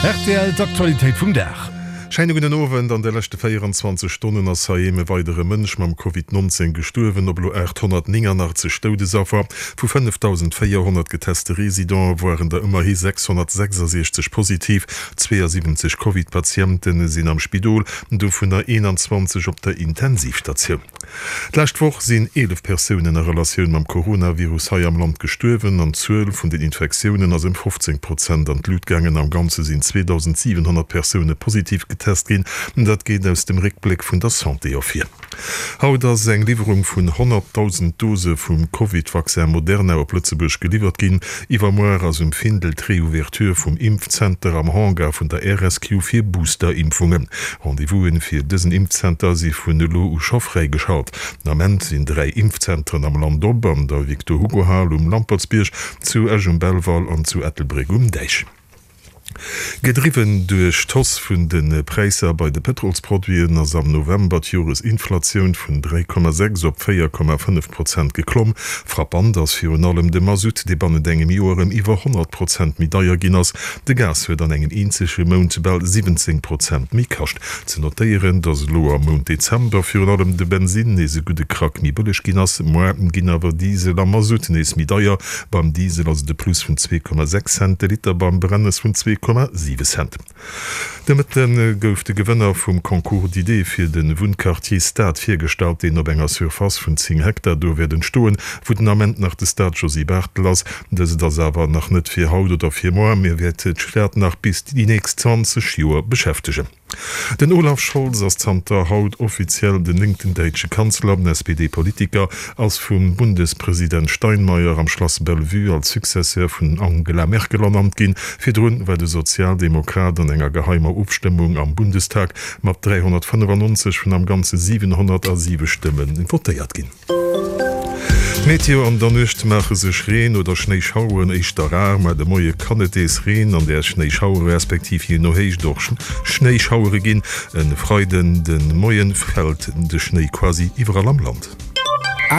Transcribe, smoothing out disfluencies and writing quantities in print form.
RTL d'Aktualitéit vum Dach. Scheine den Owen an der lechte 24 Stunden as haeme weitere Mënsch mam COVID-19 gestuerwen op 889 Stoudesafer, vu 5400 geteste Resident waren der immer hi 666 positiv, 72 COVID-Patienten sinn am Spidol, do vun der 21 op der Intensivstation. Lächtwoch sinn 11 Personen in Relationun mam Coronavirus ha am Land gestuerwen an 12 vun den Infektionen as 15% an Blutgängen am ganze sinn 2700 Personen positiv getestet gin, dat geht aus dem Rückblick vun der Santé auf hier. Haut as eng Lieferung vun 100.000 Dose vum COVID-Vaccin Moderna op Lützeburg geliefert gin, iwwer moer as Findel Treouverture vum Impfcenter am Hangar vun der RSQ fir Boosterimpfungen. Rendezvousen fir dëssen Impfcenter si vun de Lo Schaffrei geschaut. Nament sinn 3 Impfzentren am Land Dobern, der Victor Hugo Hall Lampertsbierg, zu Belval an zu Ettelbreg Deich. Gedriven durch Toss vun den Preiser bei de Petrolsproduien ass am November Jures Inflationun vun 3,6 op 4,5% geklomm, frappant ass fir allem de Masut de bannen engem Jorem iwwer 100% mi daier ginnners, de Gas huet an engen inzesche Mountbel 17% mi kascht. Ze notéieren dats Loer Mount Dezember fir allem de Benzin nese gute Krak mi bëllech ginnners, Moerten ginnawer Diesel am Masut nees mi daier, beim Diesel ass de Plus vun 2,6 Cent Liter beim Brennes vun 2,7 Cent. Damit den gouf de Gewënner vum Konkurs d'Idee fir den Wundkartier Staat firstalt, den op enger Surface vun 10 Hektar do werden stoen, wo den Amment nach de Staat Josie Bartel ass, dats das awer nach net fir Haut oder 4 Moer mir wet schwert nach bis die nächst 20 Joer beschäftigen. Den Olaf Scholz as Zter haut offiziell den linkten deitsche Kanzler den SPD-Politiker als vum Bundespräsident Steinmeier am Schloss Bellevue als Successeur vun Angela Merkel ernannt gin, fir run weil de Sozialdemokrat an enger geheimer Abstimmung am Bundestag mat 395 vun am ganze 707 Stimmen votiert gin. Meteo an der Nucht mache sech Reen oder Schneeschauen eich der rar mat de moie Kannetees Reen an der Schneeschauer respektiv hi nohéich doch Schneeschauere gin en Freuden den Moien fällt de Schnee quasi iwwer am Land.